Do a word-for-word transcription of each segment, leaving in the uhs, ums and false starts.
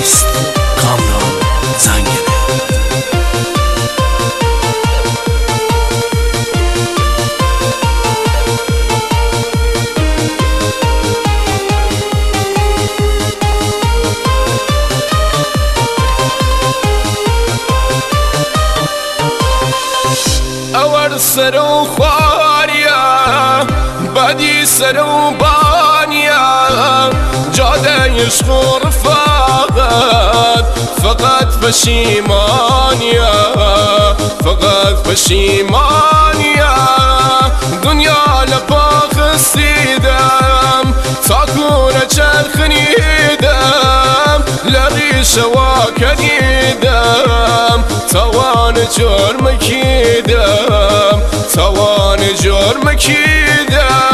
نیست کامران زنگنه. اور سر و خواریا بدی سر و بانیا جاده عشق و رفاقت فقط پشیمانیا فقط پشیمانیا دنیا لپا خستیدم ساکون چرخنیدم لغیش و کنیدم توان جرم کیدم توان جرم کیدم.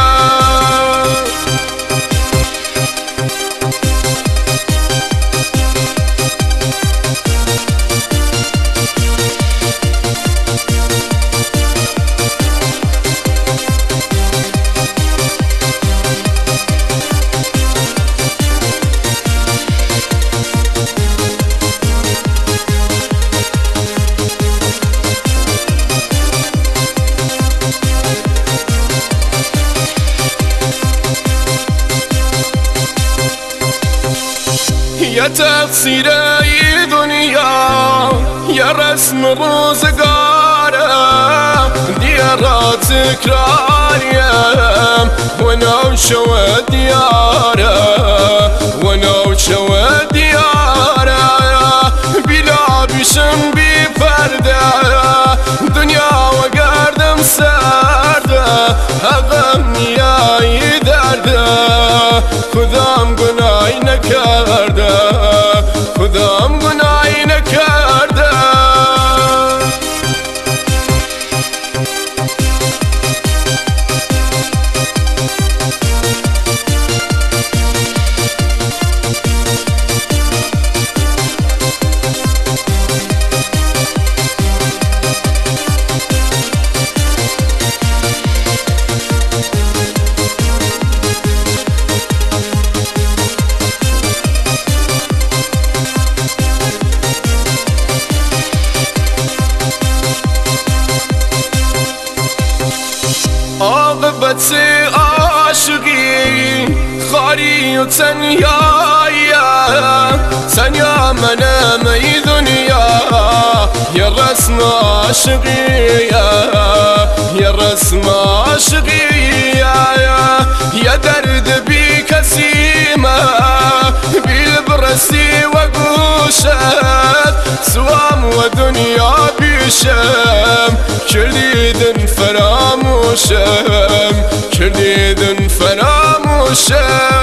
یا تقصیر ای دنیا یا رسم روزگاره دیارا تکراریم و نو شود دیاره و نو شود دیاره بیلا بیشم بی پرده دنیا و گردم سرده حقم نیایی درده خودم گناهی نکرده خودم گناهی نکرده. عاقبت عاشقی خاری و تنهایی تنها منم ای دنیا یا رسم عاشقی یا رسم عاشقی یا درد بی کسیمه بیل برسی و گوشت سوام و دنیا بیشم کردیدن فراموشم کردیدن فراموشم.